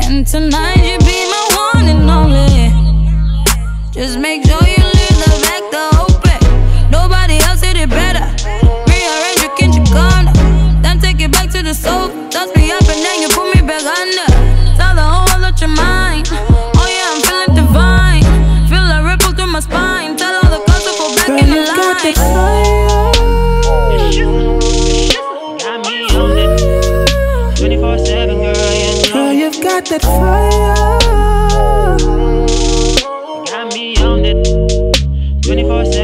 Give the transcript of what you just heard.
And tonight you be my one and only. Just make sure you leave the back door open. Nobody else did it better. Rearrange your kitchen corner, then take it back to the sofa. Dust me up and then you put me back under. Tell the whole world that you're mine. Oh yeah, I'm feeling divine. Feel a ripple through my spine. Tell all the girls to go back in the line. Got me on it 24/7, girl, you've got that fire. Got me on it 24/7.